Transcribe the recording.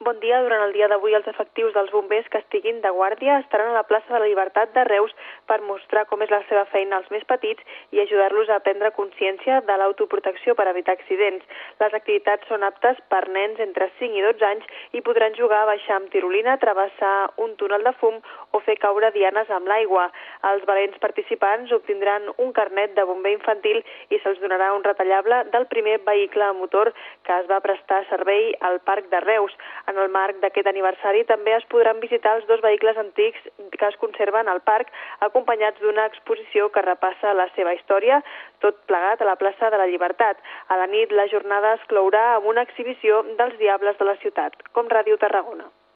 Bon dia. Durant el dia d'avui els efectius dels bombers que estiguin de guàrdia estaran a la plaça de la Llibertat de Reus per mostrar com és la seva feina als més petits i ajudar-los a prendre consciència de l'autoprotecció per evitar accidents. Les activitats són aptes per nens entre 5 i 12 anys i podran jugar a baixar amb tirolina, travessar un túnel de fum o fer caure dianes amb l'aigua. Els valents participants obtindran un carnet de bomber infantil i se'ls donarà un retallable del primer vehicle a motor que es va prestar servei al Parc de Reus. En el marc d'aquest aniversari també es podran visitar els 2 vehicles antics que es conserven al parc, acompanyats d'una exposició que repassa la seva història, tot plegat a la plaça de la Llibertat. A la nit la jornada es clourà amb una exhibició dels diables de la ciutat, com Ràdio Tarragona.